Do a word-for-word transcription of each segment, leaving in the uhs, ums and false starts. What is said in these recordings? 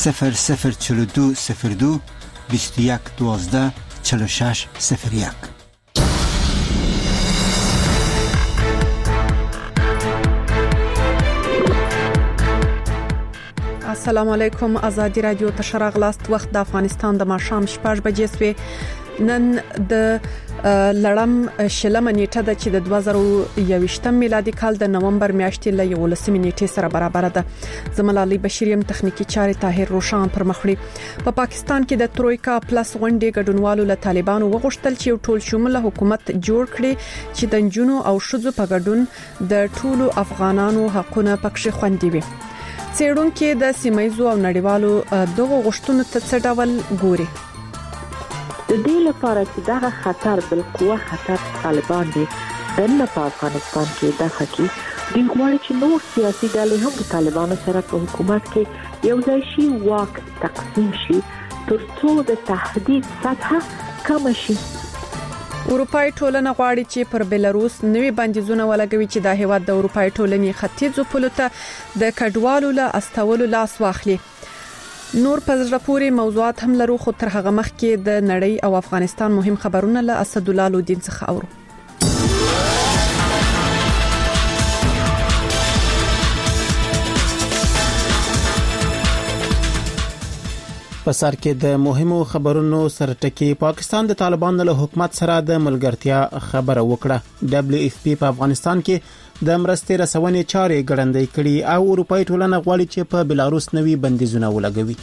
صفر صفر چهل و دو صفر دو بیست و یک دوازده چهل و شش صفر یک. السلام علیکم. آزادی رادیو ته شراغلاست. وخت د افغانستان د ماښام شپږ بجې سوې. نن د لړم شلمه نیټه ده چې د دوه زره یوویشتم میلادي کال د نومبر میاشتې له یولسمې نیټې سره برابر ده. زملالي بشیریم تخنیکی چارې طاهر روشان پر مخړي. په پا پاکستان کې د ترویکا پلس غونډې ګډونوالو له طالبانو وغوښتل چې یو ټول شموله حکومت جوړ کړي چې د نجونو او ښځو په ګډون د ټولو افغانانو حقونه پکې خوندي وي. څېړونکو د سیمایزو او نړیوالو دغه غوښتنو ته څه ډول ګوري؟ د دې لپاره چې دا خطر بالقوه خطر طالبان دي دنه په افغانستان کې د حقي د غواړي چې نور سیاسي ډلې هم د طالبانو سره په حکومت کې یو ځای شي، واک تقسیم شي ترڅو د تهدید سطح کم شي. اروپای ټولنه غواړي چې پر بلاروس نوې بندیزونه ولګوي چې د هیواد د اروپای ټولنې ختیځو پولو ته د کډوالو له استولو لاس واخلي. نور په زړه پورې موضوعات هم لرو، خو تر هغه مخکې د نړۍ او افغانستان مهم خبرونه له اسدالله لودین څخه اورو. په سر کې د مهمو خبرونو سره ټکی پاکستان د طالبانو له حکومت سره د ملګرتیا خبره وکړه. دبليو اف پی په افغانستان کې د مرستې رسونې چارې ګړندۍ کړي او اروپای ټولنه غواړي چې په بلاروس نوي بندیزونه ولګوي.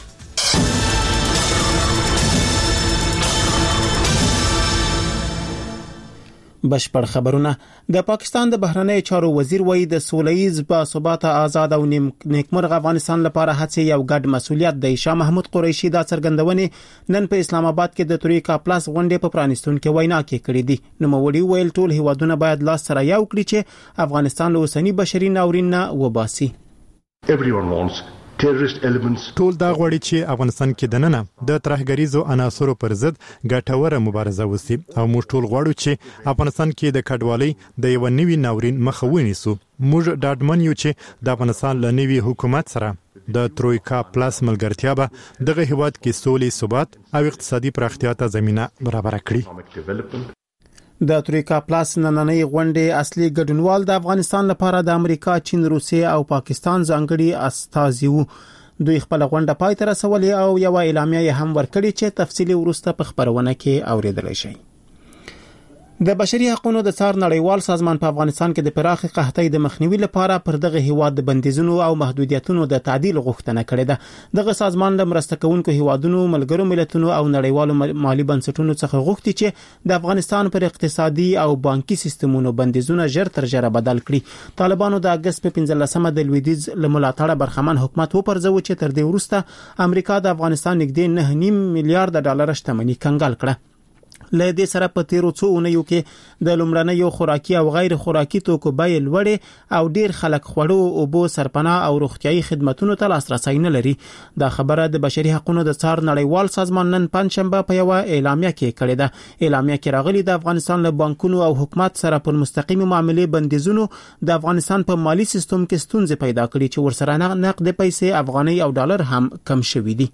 بشپړ خبرونه. د پاکستان د بهرنی چارو وزیر وایي د سولهییز باثباته آزاد او نیکمرغه افغانستان لپاره هڅې یو ګډ مسؤلیت دی. شاه محمود قریشي دا څرګندونې نن په اسلام آباد کې د ترویکا پلس غونډې په پرانیستون کې وینا کې کړې دي. نوموړي ویل ټول هیوادونه باید لاس سره یو کړي چې افغانستان له اوسنی بشري ناورین نه وباسي. ټول دا غواړي چې افغانستان کې دننه د ترهګریزو عناصرو پر ضد ګټوره مبارزه وشي او موږ ټول غواړو چې افغانستان کې د کډوالۍ د یو نوي ناورین مخه ونیسو. موږ ډاډمن یو چې د افغانستان له نوي حکومت سره د ترویکا پلس ملګرتیا به دغه هیواد کې سولې، ثبات او اقتصادي پراختیا ته زمينه برابر کړي. د ترویکا پلاس نننۍ غونډې اصلي ګډونوال د افغانستان لپاره د امریکا، چین، روسیې او پاکستان ځانګړي استازي وو. دوی خپل غونډه پای ته رسولې او یو اعلامیه هم ورکړې چې تفصیلی وروسته په خبرونه کې اوریدل شي. د بشري حقوقو د څار نړیوال سازمان په افغانستان کې د پراخ قحطۍ د مخنیوي لپاره پر دغه هیواد د بندیزونو او محدودیتونو د تعدیل غوښتنه کړې ده. دغه سازمان د مرسته کوونکو هیوادونو، ملګرو ملتونو او نړیوالو مالی بنسټونو څخه غوښتي چې د افغانستان پر اقتصادي او بانکي سیستمونو بندیزونه ژر تر ژره بدل کړي. طالبانو د اگست په پنځلسمه د لویدیځ له ملاتړه برخمن حکومت وپرځو چې تر دې وروسته امریکا د افغانستان نږدې نه نیم میلیارډ ډالر شتمنۍ کنګال کړه. له دې سره په تیرو څو اونیو کې د لومړنیو خوراکي او غیر خوراکي توکو بیې لوړې او ډیر خلک خوړو، اوبو، سرپناه او روغتيایي خدماتو ته لاسرسي نه لري. دا خبره د بشري حقوقو د څار نړیوال سازمان نن پنځشنبه په یو اعلامیه کې کړې ده. اعلامیه کې راغلي د افغانستان له بانکونو او حکومت سره په مستقیم معاملې بندیزونو د افغانستان په مالی سیستم کې ستونزې پیدا کړې چې ورسره نقد پیسې افغاني او ډالر هم کم شوي دي.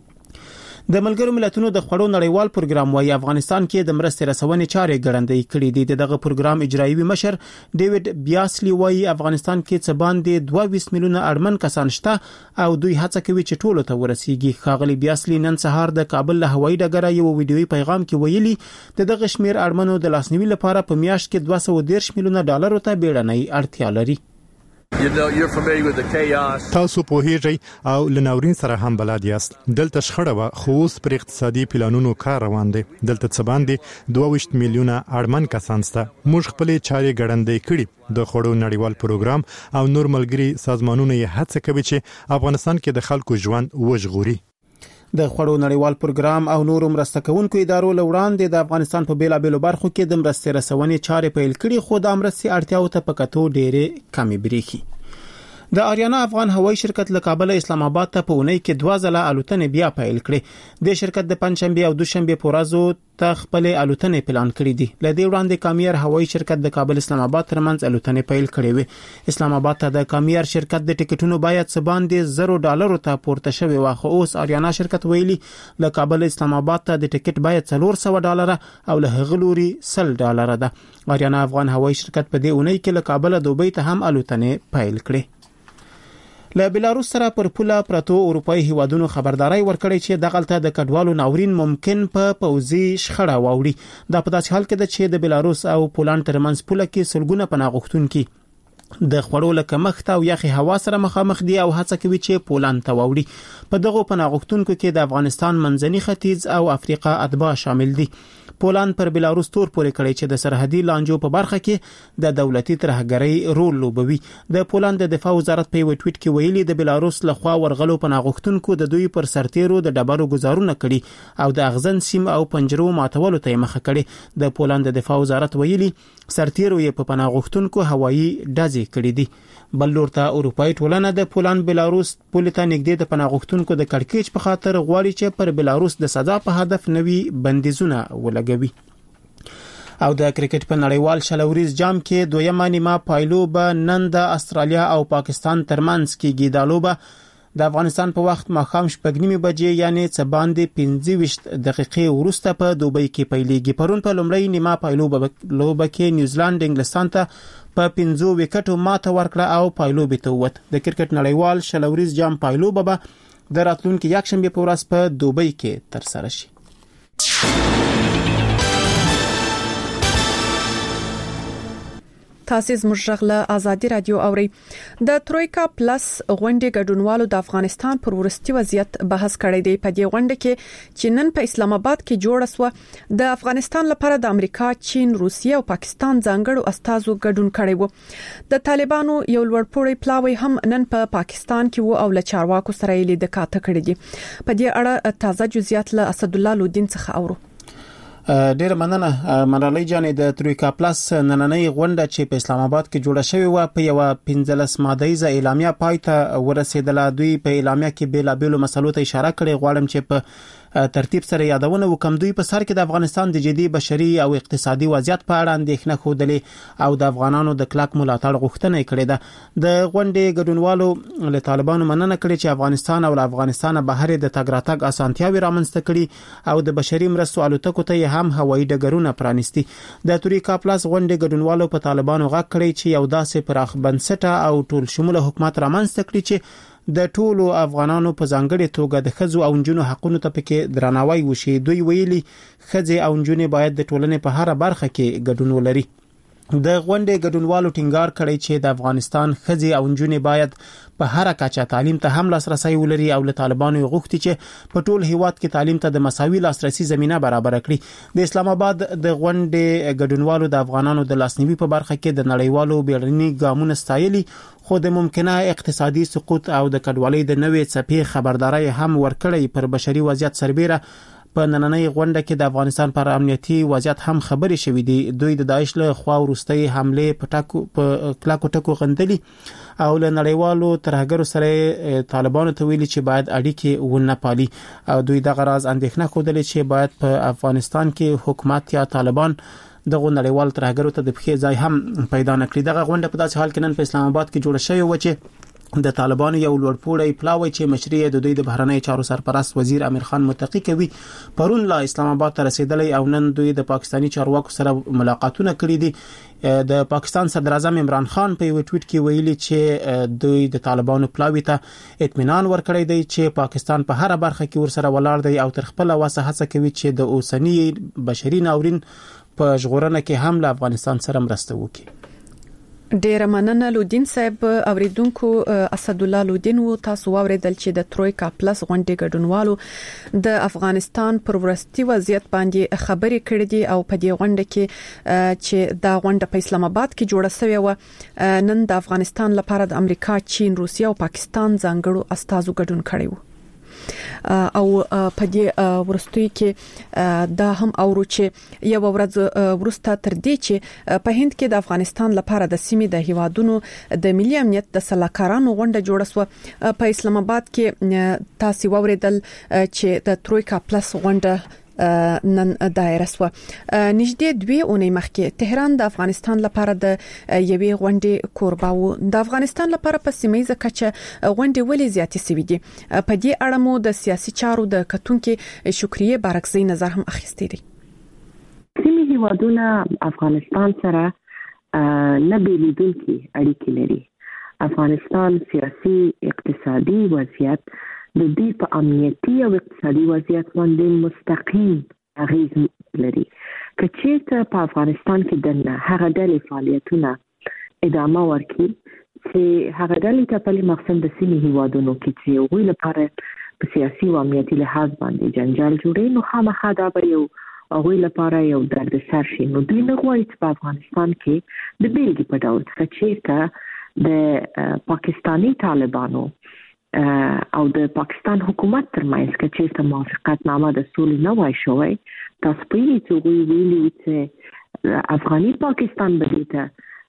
د ملګرو ملتونو د خوړو نړیوال پروګرام وايي افغانستان کې د مرستې رسونې چارې ګړندۍ کړې دي. دغه پروګرام اجرایوي مشر ډیوډ بیاسلی وايي افغانستان کې څه باندې دوه ویشت میلیونه اړمن کسان شته او دوی هڅه کوي چې ټولو ته ورسیږي. ښاغلي بیاسلی نن سهار د کابل له هوایي ډګره یو ویډیويي پیغام کې ویلي د دغه شمیر اړمنو د لاسنیوي لپاره په میاشت کې دوه سوه دېرش میلیونه ډالر ته بیړنۍ اړتیا لري. You know, you're familiar with the chaos. تاسو په هیڅ او لناورین سره هم بلد یاست. دلته شخړه و خو اوس پر اقتصادي پلانونو کار روان دي. دلته څه باندې دوه ویشت میلیونه اړمن کسان سته. موږ خپل چارې ګړندۍ کړي. د خوړو نړیوال پروګرام او نور ملګري سازمانونه یې هڅه کوي چې افغانستان کې د خلکو ژوند وژغوري. د خوړو نړیوال پروګرام او نورو مرسته کوونکو ادارو له وړاندې د افغانستان په بیلابېلو برخو کې د مرستې رسونې چارې پیل کړي، خو د مرستې اړتیاو ته په کتو ډېرې کمې بریښي. د آریانا افغان هوایي شرکت له کابل اسلام آباد ته په اونۍ کې دوه ځله الوتنې بیا پیل کړې. د شرکت د پنځشنبه او دوشنبه په ورځو ته خپل الوتنې پلان کړې دي. ل دې وړاندې کامیر هوایي شرکت د کابل اسلام آباد ترمنځ الوتنې پیل کړې وې. اسلام آباد ته د کامیر شرکت د ټیکټونو باید سباندې زرو ډالرو ته پورته شوی و، خو اوس آریانا شرکت ویلي ل کابل اسلام آباد ته د ټیکټ باید څلور سوه ډالر او له هغه لوري سل ډالر ده. آریانا افغان هوایي شرکت په دې اونۍ کې له کابل دوبۍ ته هم الوتنې پیل کړې. له بلاروس سره پر پوله پرتو اروپאי هیوادونو خبرداري ورکړې چې دغلته د کډوالو ناورین ممکن په پوزي شخړه واوړي. دا په داسې حال کې ده چې د بلاروس او پولند ترمنځ پوله کې سلګونه پناه غوښتونکي د خړو له کمښت او یخي هوا سره مخامخ دي او هڅه کوي چې پولند ته واوړي. په دغه پناه غوښتونکو کې د افغانستان منځني ختیځ او افریقا اتباع شامل دي. پولند پر بلاروس تور پورې کړی چې د سرحدي لانجو په برخه کې د دولتي ترهګرۍ رول لوبوي. د پولند د دفاع وزارت په یو ټویټ کې ویلي د بلاروس لخوا ورغلو پناه غوښتونکو د دوی پر سرتیرو د ډبرو گزارونه کړي او د اغزن سیم او پنجرو ماتولو ته مخه کړي. د پولند د دفاع وزارت ویلي سرتیرو یې په پناه غوښتونکو هوایي ډزې کړې دي. بل لور ته اروپאי ټولنه د پولند بلاروس پولې ته نږدې د پناه غوښتونکو د کړکېچ په خاطر غواړي چې پر بلاروس د سزا په هدف نوي بندیزونه ولګوي. او د کرکټ په نړیوال شلوريز جام کې دویمه نیمه پایلوبه نن د استرالیا او پاکستان ترمنځ کېږي. د لوبه د افغانستان په وخت ماښام شپږ نیمه بجې یعنی څه باندې پنځه ویشت دقیقې وروسته په دوبۍ کې پیلېږي. پرون په لومړی نیمه پایلوبه لوبه کې نیوزیلند انګلستان ته په پنځو وکټو ماته ورکړه او پایلوبه ته ووت. د کرکټ نړیوال شلوريز جام پایلوبه به د راتلونکي یکشنبه په ورځ په دوبۍ کې تر سره شي. تاسو زموږ غږ آزادي رادیو اوري. د ترویکا پلس غونډې ګډونوالو د افغانستان پر ورستي وضعیت بحث کړی دی. په دې غونډه کې چې نن په اسلام آباد کې جوړه سو د افغانستان لپاره د امریکا، چین، روسیې او پاکستان ځانګړو استازو ګډون کړی وو. د طالبانو یو لوړپوړی پلاوی هم نن په پا پاکستان کې وو او له چارواکو سره یې لید کاته کړی دي. په دې اړه تازه جزئیات له اسد الله لودین څخه اورو. ډیر مننه ملالۍ جانې. د ترویکا پلس نننۍ غونډه چې په اسلام آباد کې جوړه شوې و په یو پنځلس مادهیزه اعلامیه پای ته ورسېدله. دوی په اعلامیه کې بیلابېلو مسلو ته اشاره کړې. غواړم چې په ترتیب سره یادونه وکم. دوی په سر کې د افغانستان د جدي بشري او اقتصادي وضعیت په اړه اندېښنه خوده او د افغانانو د کلک ملاتړ غوښتنه کړې ده. د غونډې ګډونوالو له طالبانو مننه کړې چې افغانستان او افغانستان بهر د تګ راتګ اسانتیاوي رامنځته کړي او د بشري مرستو الوتکو ته هم هوایي ډګرونه پرانیستي. د ترویکا پلس غونډې ګډونوالو په طالبانو غږ کړی چې یو داسې پراخ بنسټه او ټول شموله حکومت رامنځته کړي چې د ټولو افغانانو په ځانګړي توګه د ښځو او نجونو حقوقو ته پکې درناوی وشي. دوی ویلي ښځې او نجونې باید د ټولنې په هر برخه کې ګډون ولري. د غونډې ګډونوالو ټینګار کړی چې د افغانستان ښځې او نجونې باید په هر کچه تعلیم ته هم لاسرسي ولري او له طالبانو غوښتي چې په ټول هیواد کې تعلیم ته د مساوي لاسرسي زمينه برابر کړي. د اسلام آباد د غونډې ګډونوالو د افغانانو د لاسنیوي په برخه کې د نړیوالو بیړني ګامونو ستایلي، خو د ممکنه اقتصادي سقوط او د کډوالۍ د نوې څپې خبرداري هم ورکړې. پر بشري وضعیت سربېره په نننۍ غونډه کې د افغانستان پر امنیتي وضعیت هم خبرې شوې دي. دوی د داعش له خوا وروستۍ حمله په ټاکو په کلاکو ټکو غندلي او له نړیوالو ترهګرو سره طالبانو ته ویلي چې باید اړیکې ونه پالي. او دوی دغه راز اندېښنه خوده چې باید په افغانستان کې حکومت یا طالبان دغه نړیوال ترهګرو ته د پخې ځای هم پیدا نکړي. دغه غونډه په داسې حال کې نن په اسلام آباد کې جوړه شوې و چې د طالبانو یو لوړپوړی پلاوی چې مشري د دوی د بهرنی چارو سرپرست وزیر امیر خان متقی کوي پرون لا اسلام آباد ته رسیدلی او نن دوی د پاکستانی چارواکو سره ملاقاتونه کړي دي. د پاکستان صدر اعظم عمران خان په یو ټویټ کې ویلي چې دوی د طالبانو پلاوی ته اطمینان ورکړی دی چې پاکستان په هر برخه کې ورسره ولاړ دی او تر خپل وسه هڅه کوي چې د اوسنی بشري ناورین په ژغورنه کې هم له افغانستان سره مرسته وکړي. ډیر مننه لودین صاحب. اوریدونکو اسد الله لودین وو. تاسو اوریدل چې د ترویکا پلس غونډې ګډونوالو د افغانستان پر ورستي وضعیت باندې خبرې کړې دي او په دې غونډه کې چې دا غونډه په اسلام آباد کې جوړه شوې و نن د افغانستان لپاره د امریکا، چین، روسیې او پاکستان ځانګړو استازو ګډون کړی وو. او په دې ورستوي کې دا هم اورو چې یو ورځ ورسته تر دې چې په هند کې د افغانستان لپاره د سیمې د هیوادونو د ملي امنیت د سلاکارانو غونډه جوړه شو په اسلام آباد کې تاسو ووریدل چې د ترویکا پلس غونډه نن دایره سو نږدې دوی اونۍ مخکې تهران د افغانستان لپاره د یوې غونډې کوربه و د افغانستان لپاره په سیمه کچه غونډې ولې زیاتې سوي دي په دې اړه مو د سیاسي چارو د کتونکو شکریه بارکزی نظر هم اخیستی دی. سیمه هیوادونه افغانستان سره نه بیلیدونکي اړیکې لري. افغانستان سیاسي اقتصادي وضعیت د دې په امنیتي او اقتصادي وضعیت باندې مستقیم اغیز لري. که چیرته په افغانستان کې د هغه ډلې فعالیتونه ادامه ورکړي چې هغه ډلې ته په مقصد د سیمې هیوادونو کې چې ویل لپاره په سیاسي او امنیتي لحاظ باندې جنجال جوړي نو خامخا دا به یو هغه لپاره یو درد سر شي. نو دوی نه غواړي چې په افغانستان کې د بیلګې په ډول چې چیرته د پاکستانی طالبانو او د پاکستان حکومت ترمنځ کې چې موافقت نامه د سولې نه وای شوی تاسو په دې چې وی ویلي چې افغاني پاکستان بدیته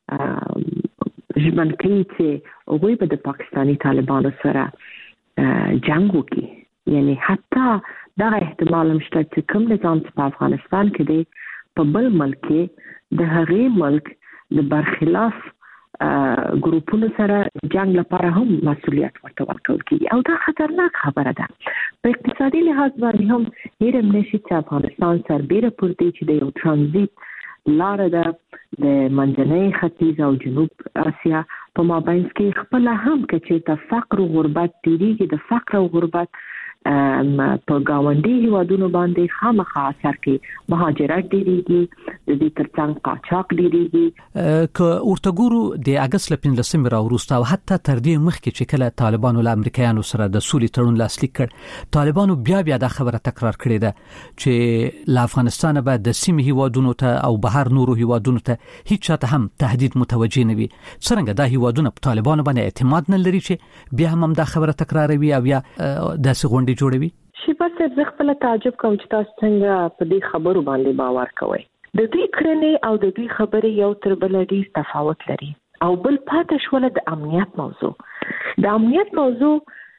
ژمن کوي چې هغه به د پاکستانی طالبانو سره جنگ وکړي. یعنی حتی دا احتمال مشته چې کوم نظام په افغانستان کې دی په بل ملک د هغې ملک د برخلاف ګروپونو سره جنگ لپاره هم مسؤلیت ورته ورکول کیږي او دا خطرناک خبره ده. په اقتصادي لحاظ باندې هم هیڅ نشي چې افغانستان سربېره پورته چې د یو ترانزیت لار ده د منځنۍ ختیځ او جنوب اسیا په مابین کې خپل هم کې چې فقر او غربت ډیریږي د فقر او غربت په گاونډي هیوادونو باندې خامخا اثر کوي. مهاجرت ډیریږي د دې ترڅنګ قاچاق ډیریږي. که ورته ګورو د اگست لپاره را وروسته او حتی تر دې مخکې چې کله طالبانو له امریکایانو سره د سولې تړون لاسلیک کړ طالبانو بیا بیا د خبره تکرار کړې ده چې له افغانستان به د سیمې هیوادونو ته او بهر نورو هیوادونو ته هیڅ چاته هم تهدید متوجه نه وي. څنګه دا هیوادونه په طالبانو باندې اعتماد نه لري چې بیا هم دا خبره تکراروي او بیا داسې غونډې جوړوي؟ شي په څه خپل تعجب کوم چې تاسو څنګه په دې خبرو باندې باور کوئ. د دې کړنې او د دې خبرې یو تر بل ډیر تفاوت لري او بل پاتې شول د امنیت موضوع. د امنیت موضوع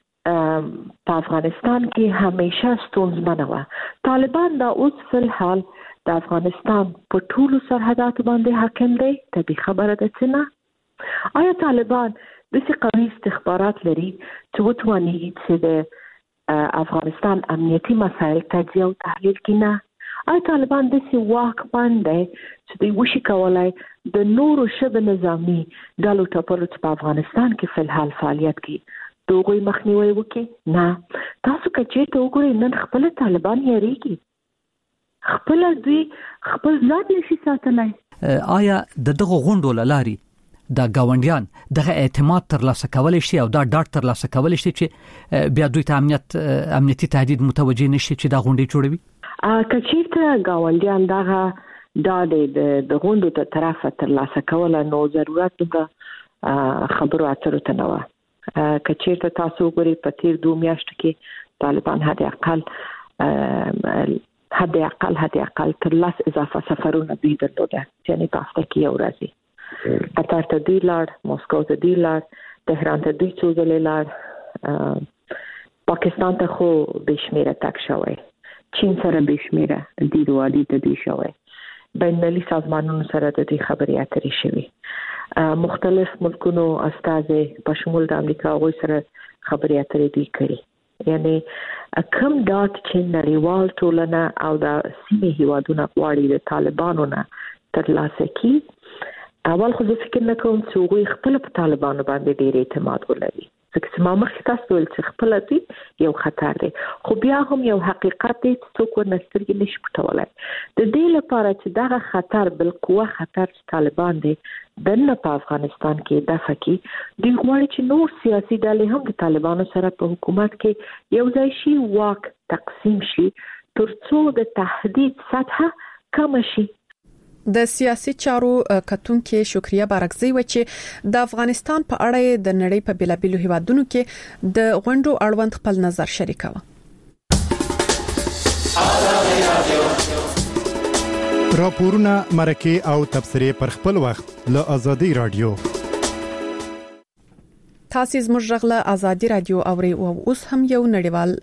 په افغانستان کې همیشه ستونزمنه وه. طالبان دا اوس فل حال د افغانستان په ټولو سرحداتو باندې حاکم دی. طبي خبره ده چې نه. آیا طالبان داسې قوي استخبارات لري چې وتواني چې د افغانستان امنیتي مسایل تجزیه او تحلیل کینه؟ آیا طالبان داسې واکمن دی چې دوی وشي کولای د نورو شبه نظامي ډلو ټپلو چې په افغانستان کې فل حال فعالیت کوي د هغوی مخنیوی وکړي؟ نه. تاسو که چېرته وګورئ نن خپل طالبان یریږي، خپل دوی خپل ځان نشي ساتلی. آیا د دغه غونډو له لارې د گاونډیان دغه اعتماد ترلاسه کولای شي او دا ډاټ ترلاسه کولای شي چې بیا دوی ته امنیت امنیتي تهدید متوجه نشي چې دا غونډې جوړوي؟ که چېرته گاونډیان دغه ډاډ د غونډو ته طرفه ترلاسه کوله نو ضرورت د خبرو اترو ته نه وه. که چېرته تاسو وګورئ په تېر دوه میاشتو کې طالبان حد اقل حد اقل حد اقل تر لس اضافه سفرونه دوی درلوده، یعنې په هفته کې یو ورځې قطر ته دوی لاړ، مسکو ته دوی لاړ، تهران ته دوی څو ځلې لاړ، پاکستان ته خو بېشمېره تګ شوی، چین سره بېشمېره دید و عدید ته دوی شوی، بین المللي سازمانونو سره د دوی خبرې اترې شوي، مختلف ملکونو استازي په شمول د امریکا هغوی سره خبرې اترې دوی کړي. یعنی کم ډاټ چې نړیوال ټولنه او د سیمې هیوادونه غواړي د طالبانو نه ترلاسه کړي، اول خو زه فکر نه کوم چې هغوی خپل په طالبانو باندې ډېر اعتماد ولري، ځکه چې ما مخکې تاسو ویل چې خپله دوی یو خطر دی، خو بیا هم یو حقیقت دی چې څوک ورنه سترګې نشي پټولی. د دې لپاره چې دغه خطر بالقوه خطر چې طالبان دی دننه په افغانستان کې دفع کړي، دوی غواړي چې نور سیاسي ډلې هم د طالبانو سره په حکومت کې یو ځای شي، واک تقسیم شي، تر څو د تهدید سطحه کمه شي. د سیاسي چارو کتونکو شکریه بارکزی و چې د افغانستان په اړه د نړۍ په بیلابیلو هیوادونو کې د غونډو اړوند خپل نظر شریکاوه. راپورونه مرکه او تبصره پر خپل وخت له ازادي رادیو. تاسو زموږ غږ له ازادي رادیو اوري او اوس هم یو نړیوال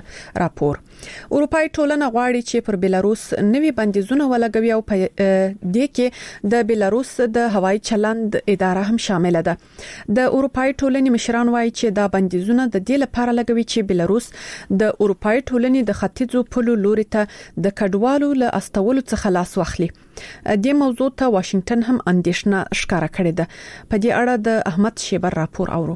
راپور. اروپای ټولنه غواړي چې پر بیلاروس نوي بندیزونه ولګوي او په دې کې د بیلاروس د هوایي چلند اداره هم شامل ده. د اروپای ټولنې مشران وایي چې دا بندیزونه د دې لپاره لګوي چې بیلاروس د اروپای ټولنې د ختیځو پولو لوري ته د کډوالو له استولو څخه لاس واخلي. دې موضوع ته واشنگټن هم اندېښنه ښکاره کړې ده. په دې اړه د احمد شیبر راپور اورو.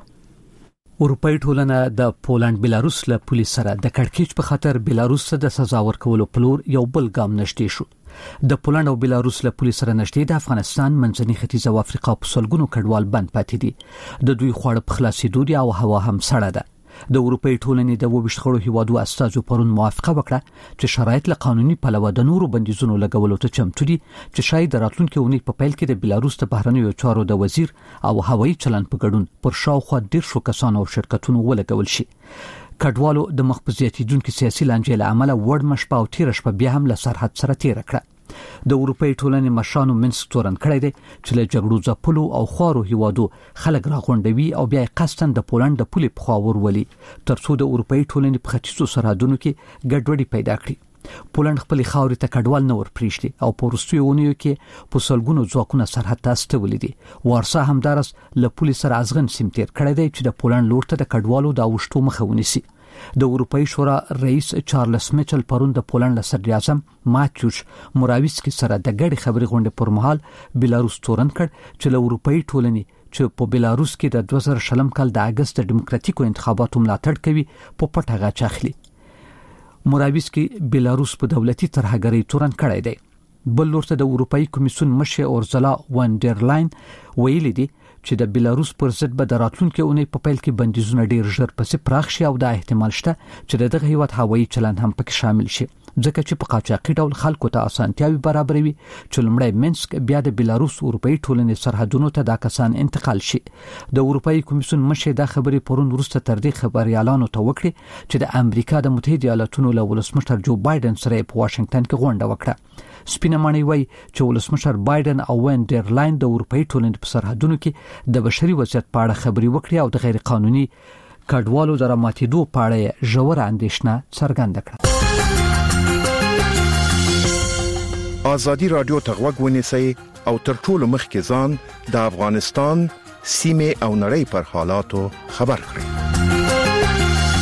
اروپای ټولنه د پولند بیلاروس له پولیس سره د کړکېچ په خاطر بیلاروس ته د سزا ورکولو پلور یو بل ګام نشټې شو. د پولند او بیلاروس له پولیس سره نشټې د افغانستان، منځني ختیځ او افریقا په سلګونو کډوال بند پاتې دي. د دوی خواړه په خلاصېدو دي او هوا هم سړه ده. د اروپای ټولنې د وویشت خړو هیوادو استازو پرون موافقه وکړه چې شرایط له قانوني پلوه د نورو بندیزونو لګولو ته چمتو دي چې شاید راتلونکي اونۍ په پیل کې د بیلاروس د بهرنیو چارو د وزیر او هوایي چلند په ګډون پر شاوخوا ډیر شو کسانو او شرکتونو ولګول شي. کډوالو د مخبزیاتیدونکو سیاسي لانجې له امله وړ مشپا او تیر شپه بیا هم له سرحد سره تیر کړه. د اروپای ټولنې مشرانو منسک تورن کړی دی چې له جګړو ځپلو او خوارو هیوادو خلک راغونډوي او بیا قصدن د پولند د پولې په خوا ورولي ترڅو د اروپای ټولنې په ختیځو سرحدونو کې ګډوډي پیدا کړي. پولند خپل خاورې ته کډوال نه ورپریږدي او په وروستیو اونیو کې په سلګونو ځواکونه سرحد ته استولي دي. وارسا همدارس له پولیس سره ازغن سیم تیر کړی دی چې د پولند لور ته د کډوالو د اوښتو مخه ونیسي. د اروپای شورا رئیس چارلز میچل پرون د پولند صدر اعظم ماتیوش موراویسکی سره د ګډي خبري غونډې پر مهال بیلاروس تورن کړ چې له اروپای ټولنې چې په بیلاروس کې د دوه زره شلم کال د اگست د ډیموکراتیکو انتخاباتو ملاتړ کوي په پټه غاچ اخلي. موراویسکی بیلاروس په دولتي ترهګرۍ تورن کړی دی. بل لورته د اروپאי کمیسیون مشر اورزلا وانډرلاین ویلي دي چې د بیلاروس پر ضد به د راتلونکي اونۍ په پیل کې بندیزونه ډیر ژر پسې پراخ شي او د احتمال شته چې دغه هیواد هوایي چلند هم پکې شامل شي ځکه چې په قاچاقي ډول خلکو ته اسانتیاوي برابروي چې لمړی منسک بیا د بیلاروس اروپאי ټولنې سرحدونو ته دا کسان انتقال شي. د اروپאי کمیسیون مشر دا خبرې پرون وروسته تر دې خبريالانو ته وکړي چې د امریکا د متحده ایالاتونو له ولسمشر جو بایدن سره په واشنگټن کې غونډه وکړه. سپینه مانی وای چې ولسمشر بایدن او وانډرلاین د اروپאי ټولنې په سرحدونو کې د بشري وضعیت په اړه خبري وکړي او د غیر قانوني کډوالو د راماتېدو په اړه ژوره اندېښنه څرګنده کړه. ازادي رادیو ته غوږ ونیسئ او تر ټولو مخکې ځان د افغانستان سیمه او نړۍ پر حالاتو خبر کړئ.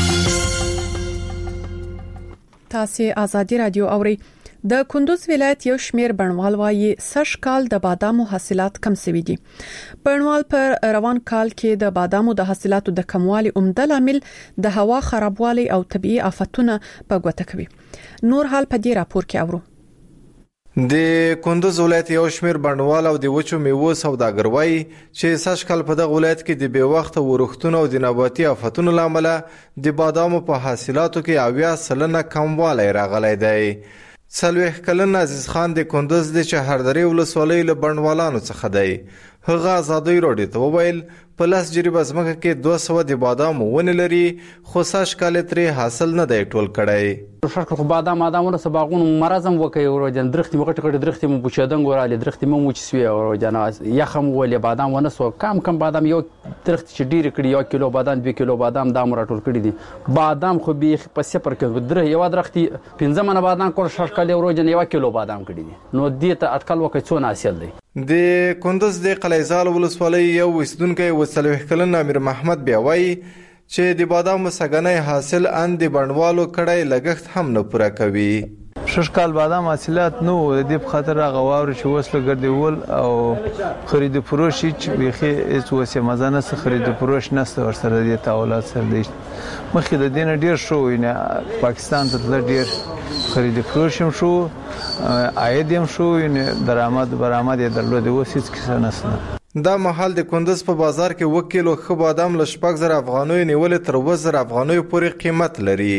تاسو ازادي رادیو اورئ. د کندوز ولایت یو شمیر بڼوال وايي سږ کال د بادامو حاصلات کم شوي دي. بڼوال پر روان کال کې د بادامو د حاصلاتو د کموالي عمده لامل د هوا خرابوالي او طبيعي آفتونه په ګوته کوي. نور حال په دې راپور کې اورو. د کندوز ولایت یو شمیر بڼوال او د وچو میوو سوداګر وایي چې سږ کال په دغه ولایت کې د بې وخته ورښتونو او د نباتي آفتونو لامل د بادامو په حاصلاتو کې اویا سلنه کموالی راغلی دی. څلوېښت کلن عزیز خان د کندوز د چهردرې ولسوالۍ له بڼوالانو څخه دی. هغه ازادي رادیو ته وویل په لاس جریبه ځمکه کې دوه سوه د بادامو ونې لري خو سږ کال ترې حاصل نه دی ټول کړی. شرکت خو بادام آدمونه سباغون مرزم وکي ورجن درختي مغټ کړي درختي مو بچدنګ ورالي درختي مو مو چسوي ورجن یخم ولې بادام ونه سو کم کم بادام یو درخت چې ډیر کړي یو کیلو بادام دوه کیلو بادام دا مرټول کړي دي. بادام خو به په صفر کې در یو درختي پنځه من بادام کول شرکت ورجن یو کیلو بادام کړي دي. نو دې ته اټکل وکي څونه حاصل دی. د کندوز د قلیزال ولسوالۍ یو وسدونکو وسلوح کلن امیر محمد بیاوي چې د بادامو سګنۍ حاصل ان د بڼوالو کړای لګښت هم نه پوره کوي. شش کال بادام حاصلات نو د دې په خاطر هغه واور چې وسله ګرځول او خرید فروش چې بيخي هیڅ وسه مزانه سره خرید فروش نشته ورسره د تاولات سره دی. مخکې د دین ډیر شو نه پاکستان ته ډیر خرید فروش هم شو عاید هم شو نه درآمد برآمد درلود وسیڅ کیسه نشته. دا محل د کندوز په بازار کې وکیلو خو بادام ل شپږ زره افغانۍ نیولې تر وزر افغانۍ پورې قیمت لري.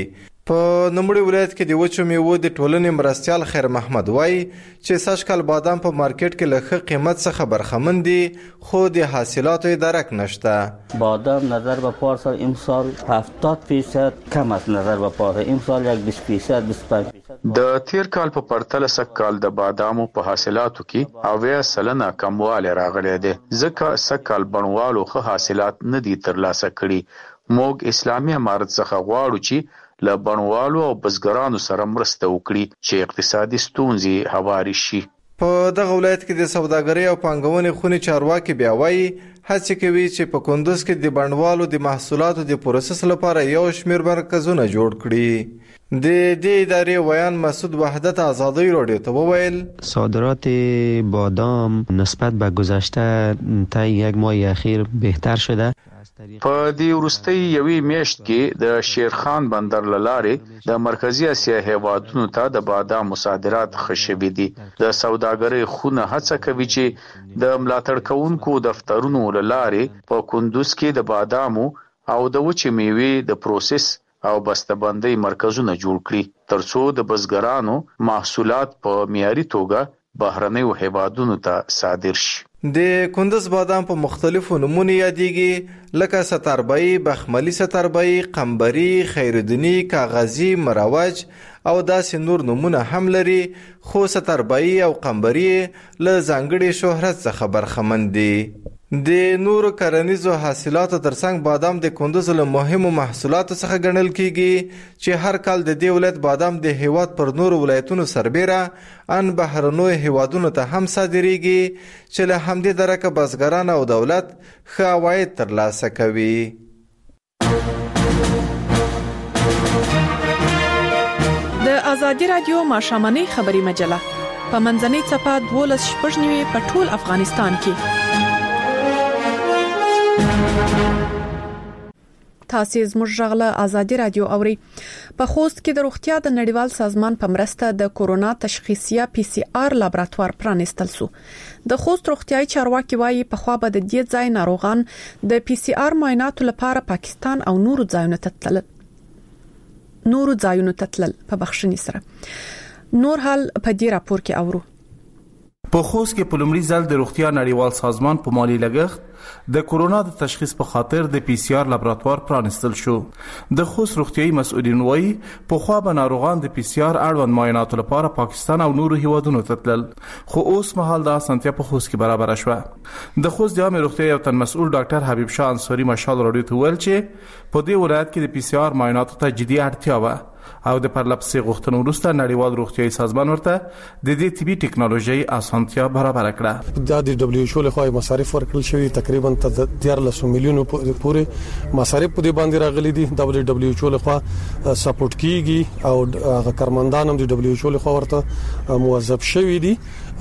په نوموړي ولایت کې د وچو میوو د ټولنې مرستیال خیر محمد وایي چې سږکال بادام په مارکیټ کې له ښه قیمت څخه برخمن دي خو د حاصلاتو درک نشته. بادام نظر به پارسال امسال هفتاد فیصد کم است، نظر به پارسال امسال یک بیست فیصد بیست و پنج فیصد. د تیر کال په پرتله سږکال د بادامو په حاصلاتو کې اویا سلنه کموالی راغلی دی، ځکه سږکال بڼوالو ښه حاصلات نه دي ترلاسه کړي. موږ اسلامي امارت څخه غواړو چې له بڼوالو او بزګرانو سره مرسته وکړي چې اقتصادي ستونزې هواري شي. په دغه ولایت کې د سوداګرۍ او پانګونې خونې چارواکي بیا وایي هڅې کوي چې په کندوز کې د بڼوالو د محصولاتو د پروسس لپاره یو شمېر مرکزونه جوړ کړي. د دې ادارې ویان مسعود وحدت آزادی رادیو ته وویل صادرات بادام نسبت به گذشته تا یک ماه اخیر بهتر شده. په دې وروستۍ یوې میاشت کې د شیرخان بندر له لارې د مرکزی اسیا هیوادونو ته د بادامو صادرات ښه شوي دي. د سوداګرۍ خونه هڅه کوي چې د ملاتړ کوونکو دفترونو له لارې په کندوز کې د بادامو او د وچې میوې د پروسس او بسته‌بندۍ مرکزونه جوړ کړي ترڅو د بزګرانو محصولات په معیاري توګه بهرنیو هیوادونو ته صادر شي. د کندوز بادام په مختلفو نمونه یادېږي لکه ستربایی، بخملي ستربایی، قمبري، خیردنی، کاغذي، مروج او داسې نور نمونه هم لري، خو ستربایی او قمبري له ځانګړي شهرت څخه برخمن دي. د نورو کرنیزو حاصلاتو ترڅنګ بادام د کندوز له مهمو محصولاتو څخه ګڼل کیږي چې هر کال د دې ولایت بادام د هیواد پر نورو ولایتونو سربیره ان بهرنیو هیوادونو ته هم صادریږي چې له همدې درکه بزګران او دولت ښه عواید ترلاسه کوي. د ازادي رادیو ماښامنۍ خبري مجله په منځنۍ صفحه دولس شپږ نیوي په ټول افغانستان کې. تاسو زموږ غږ له ازادي رادیو اوري. په خوست کې د روغتیا د نړیوال سازمان په مرسته د کورونا تشخیصیه پی سی آر لابراتوار پرانستل شو. د خوست روغتیاي چارواکي وایي په خوا به د دې ځای ناروغان د پی سی آر معایناتو لپاره پاکستان او نورو ځایونو ته تلل. نورو ځایونو ته تلل په بخښنې سره. نور حال په دې راپور کې اورو. په خوست کې په لومړي ځل د روغتیا نړیوال سازمان په مالی لګښت د کورونا د تشخیص په خاطر د پی سی آر لابراتوار پرانستل شو. د خوست روغتیاي مسؤلین وایي په خوا به ناروغان د پی سی آر اړوند معایناتو لپاره پاکستان او نورو هیوادونو ته تلل، خو اوس مهال د اسانتیا په خوست کې برابر شوه. د خوست د عامه روغتیا یو تن مسؤل ډاکټر حبیب شاه انصاری مشال رادیو ته ویل چې په دې ولایت کې د پی سی آر معایناتو ته جدي اړتیا و او د پرلپسې غوښتنو وروسته نړیوال روغتیاي سازمان ورته د دې طبي ټکنالوژي اسانتیا برابر کړه. د دبليو ایچ او له خوا مصارف ورکړل شوی تقریبا دیارلس میلیونو پورې مصارف په دې باندې راغلي دي. د دبليو ایچ او له خوا سپورټ کیږي او هغه کارمندان هم د دبليو ایچ او له خوا ورته موظف شوی دي.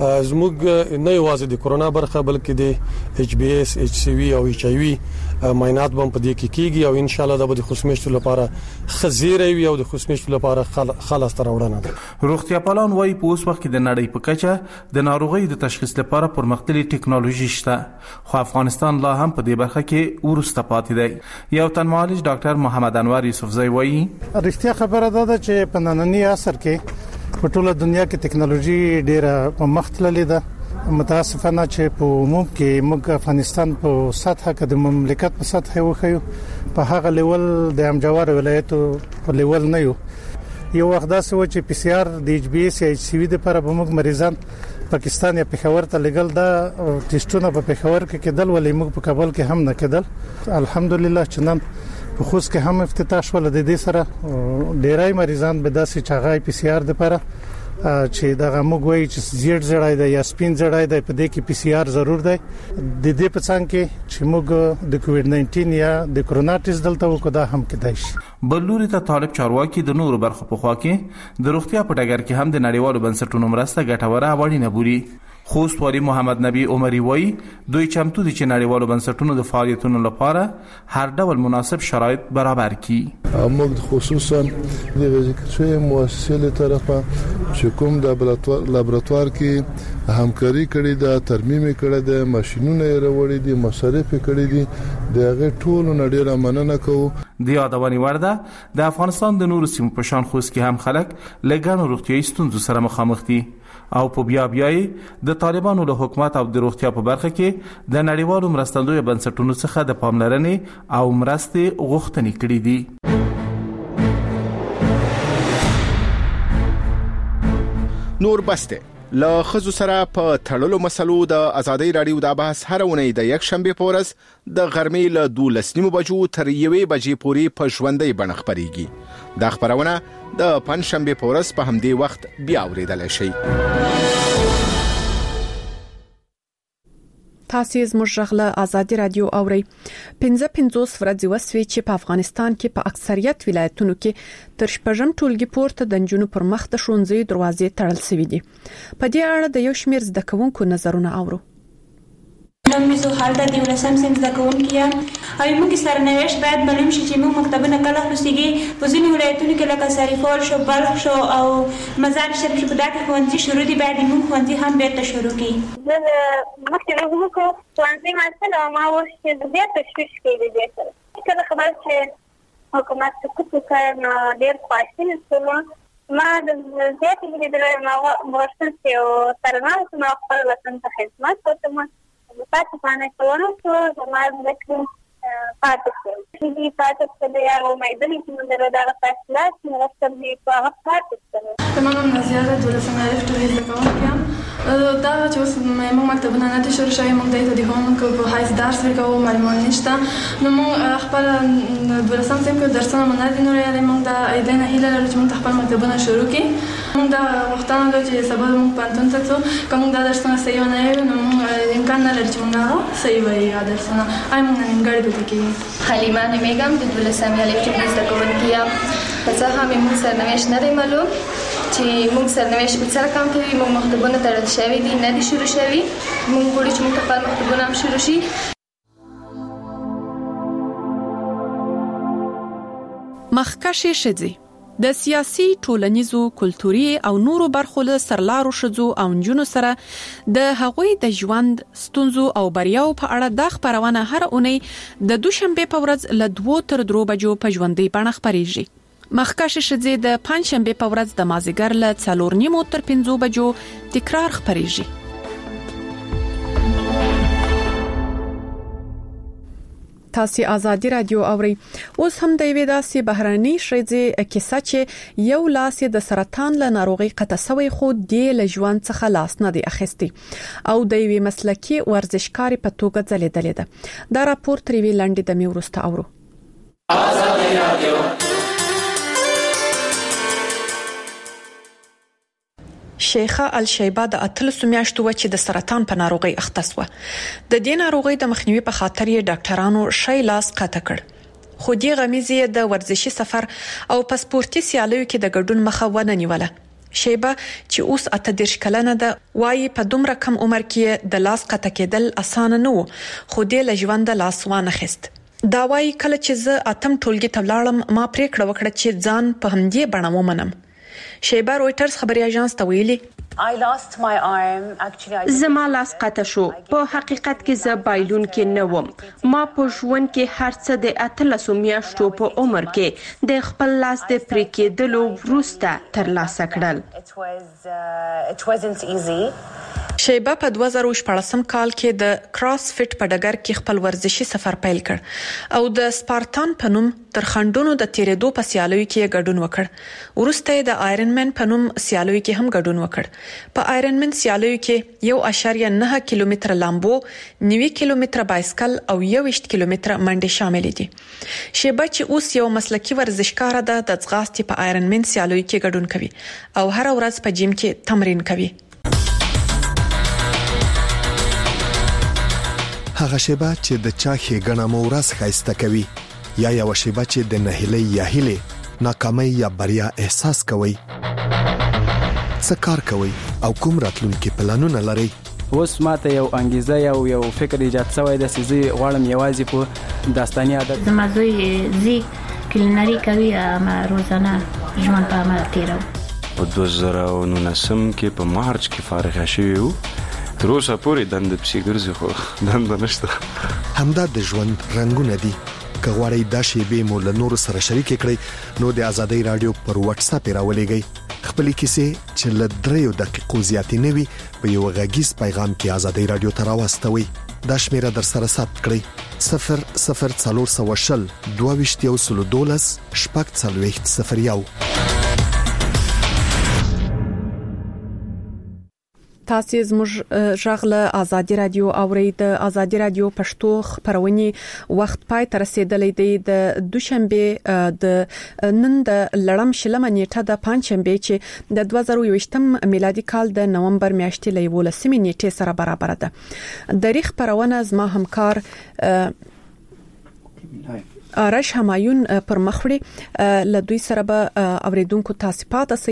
زموږ نه یوازې د کورونا برخه بلکې د ایچ بي اس، ایچ سی وی او ایچ آی وی معاینات هم په دې کې کیږي او ان شاء الله د خوشمشتو لپاره خزیره وي او د خوشمشتو لپاره خلاص تر وړاندې ده. روغتیا پالان وایي په اوس وخت کې د نړۍ په کچه د ناروغۍ د تشخیص لپاره پرمختللي ټکنالوژي شته، خو افغانستان لا هم په دې برخه کې ورسته پاتې دی. یو تن معالج ډاکټر محمد انور یوسفزئی وایي رښتیا خبره ده چې په نننی عصر کې په ټوله دنیا کې ټکنالوژي ډیره په مخ تللې ده. متاسفانه چې په عموم کې موږ افغانستان په سطح کې د مملکت په سطح وخیو په هغه لیول د امجوار ولایتو په لیول نه یو. یو وخت داسې و چې پی سی آر د ایچ بي اس یا ایچ سی وی د لپاره به موږ مریضان پاکستان یا پېښور ته لګل دا ټیسټونه په پېښور کې کېدل ولې موږ په کابل کې هم نه کېدل. الحمدلله چې نن په خوست کې هم افتتاح شول. د دې سره ډیرای مریضان به داسې چاغای پی سی آر د لپاره چې دا موږ وایي چې زیړ زړای دی یا سپین زړای دی په دې کې پی سی آر ضرور دی. د دې په څنګ کې چې موږ د کووډ ناینټین یا د کورونا ټیسټ دلته وکړو دا هم کېدای شي. بلوري ته طالب چارواکي د نورو برخو په خوا کې د روغتیا په ډګر کې هم د نړیوالو بنسټونو مرسته ګټوره او اړینه بولي، خوست والي محمد نبی عمری وایي دوی چمتو دي چې نړیوالو بنسټونو د فعالیتونو لپاره هر ډول مناسب شرایط برابر کړي. موږ خصوصا د ذکر شوی مؤسسې له طرفه چې کوم د لابراتوار کې همکاري کړې ده، ترمیم کړې ده، ماشينونه یې راوړي دي، مصارف کړې دي، دغه ټول نړیواله مننه کوو. د یادونې وړ ده د افغانستان د نورو سیمو په شان خوست کې هم خلک لګانو روغتیايي ستونزو سره مخامخ دي او په بیا بیاي د طالبانو له حکومت او د روغتیا په برخه کې د نړیوالو مرستندوی بنسټونو څخه د پاملرنې او مرستې غوښتنې کړې دي. نور بسته لا خزو سره په تړلو مسلو د ازادي رادیو د بحث هر ونې د یک شنبه پورس د غرمې له دولس نیمو بجو تر یوې بجې پورې په ژوندۍ بڼه خبريږي. د خبرونه د پنځ شنبه پورس په همدې وخت بیا اوریدل شي. تاسو زموږ غږ آزادي رادیو اوري. پنځه پنځوس ورځې وسوي چې په افغانستان کې په اکثریت ولایتونو کې تر شپږم ټولګي پورته د نجونو پر مخ د ښوونځي دروازې تړل شوې دي. په دې اړه د یو شمېر زده کوونکو نظرونه اورو. نوم می زوحال د ولسم سیم زده کوونکي یم او موږ سرنوشت باید معلوم شي چې موږ مکتبونه کله خلاصيږي. په ځینو ولایتونو کې لکه سریفال شو، بلخ شو او مزار شریف په دغه ښوونځي شروع دي، باید موږ ښوونځي هم بیرته شروع کړي. زه د مکتب وګورم ښوونځي ماته ما وښه د دې تشویش کې دي سره کله خبر چې حکومت څه کوي نو ډېر خواشینی شوم. ما د دې په دې ما ورسره چې سرنوشت ما خپل وطن ته خدمت کوم. پاتې پانه کوونو څو زموږ د کوم پاتې شي دي پاتې څه یا او مېدلې چې موږ دغه فاصله چې راځي په هغه پاتې شي. تمام نزياده ولسم عرفت ویل کوم دا چې اوس موږ مکتبونه نه دي شروع شوی، موږ د دې هم کو په هایس درس ورکوو، معلومات نشته. نو موږ خپل ولسم سم کې درسونه مونږ نه لري، یعنی موږ د ایدنه هیله لرو چې موږ خپل مکتبونه شروع کړو. موږ دا وختونه د چې سبا موږ پانتون ته څو کوم دا درسونه صحیح نه وي، نو موږ امکان نه لري چې موږ صحیح وایي درسونه اي موږ ننګړې به کې. حلیمه نمیگم د ولسم الکتریک زده کوونکی یم. پس هم موږ سرنوشت نه دی معلوم چې موږ سرنوشت په څه رقم کوي. موږ مکتبونه تړل شوی دي، نه دي شروع شوی. موږ غواړو چې موږ خپل مکتبونه هم شروع شي. مخکشي شذي د سیاسي، ټولنیزو، کلتوري او نورو برخو له سرلارو شذو او نجونو سره د هغوی د ژوند ستونزو او بریاو په اړه د خبرونه هر اونۍ د دوشنبه په ورځ له دوه تر درو بجو په ژوندۍ بڼه خبريږي. مخکشي شذي د پنځشنبه په ورځ د مازیګر له څلور نیمو تر پنځو بجو تکرار خبريږي. تاسو آزادي رادیو اوري. اوس هم د وی داسې بهراني شریزه کیسه چې یو لاس د سرطان له ناروغي قطسوي خو د لژوند څخه لاس نه دی اخیستي او د وی مسلکی ورزشکاري په توګه ځلیدلې ده. دا راپور تر وی لاندې د میورسته اورو. آزادي رادیو شیخه الشیبه د اتلس میاشتو چې د سرطان په ناروغي اخته شوه. د دې ناروغي د مخنیوي په خاطر یې ډاکټرانو شی لاس قطع کړ. خو دې غمیزه د ورزشي سفر او پاسپورتي سیالیو کې د ګډون مخه ونه نیوله. شیبه چې اوس اته دیرش کلنه ده وايي په دومره کم عمر کې د لاس قطع کېدل اسانه نه و، خو دې له ژوند لاس وانه خست. دا وايي کله چې زه اتم ټولګي ته ولاړم ما پریکړه وکړه چې ځان په همدې بڼه ومنم. شیبه رويټرز خبري اژانس ته ویلي زما لاس قطع شو. په حقیقت کې زه بایلون کې نه وم. ما په ژوند کې هر څه د اتلس میاشتو په عمر کې د خپل لاس د پرې کېدلو وروسته ترلاسه کړل. شیبه په دوه زره شپږم کال کې د کراس فټ په ډګر کې خپل ورزشي سفر پیل کړ او د سپارتان په نوم تر خندونو د تیرېدو په سیالیو کې ګډون وکړ. وروسته د آیرن مین په نوم سیالیو کې هم ګډون وکړ. په آیرن مین سیالیو کې یو اشاریه نه کیلومتر لامبو، نوي کیلومتر بایسکل او یو ویشت کیلومتر منډه شامل دي. شیبه چې اوس یو مسلکی ورزشکار ده د ځغاستې په آیرن مین سیالیو کې ګډون کوي او هر ورځ په جیم کې تمرین کوي. هغه شیبه چې د چا ښېګڼه مو ورځ ښایسته کوي یا یو شیبه چې د نهیلۍ یا هیلې ناکامۍ یا بریا احساس کوي. څه کار کوي او کوم راتلونکي پلانونه لري؟ اوس ماته یو انګیزه یو یو فکر ایجاد شوی د سيزي غواړم یوازې په داستاني عادت زما زوی زی کلینری کوي ما روزانه ژوند په عمل تیرو په دوه زره او نولسم کې په مارچ کې فارغ شوی وو تر اوسه پورې دند پسې ګرځي خو دند نشته همدا د ژوند رنگونه دي که غواړئ دا شیبې مو له نورو سره شریک کړئ نو د ازادۍ رادیو پر واتس اپ راولېږئ خپلې کیسې چې له دریو دقیقو زیاتې نه وي په یو غږیز پیغام کې ازادۍ رادیو ته راواستوئ دا شمیره در سره ثبت کړئ صفر صفر څلور سوه شل دوه ویشت یو سلو دولس شپږ څلوېښت صفر یو. تاسو زموږ ژغله ازادي رادیو اورئ د ازادي رادیو پښتو خبرونې وخت پای تر رسیدلې دی د دوشنبه د نن د لړم شلمه نیټه د پنځشنبه چې د دوه زره یوویشتم میلادي کال د نومبر میاشتې له یولسمې نیټې سره برابر ده. د ریخ پرونه زما همکار آرش همایون پر مخوړي له دوی سره به اوریدونکو تاسو پات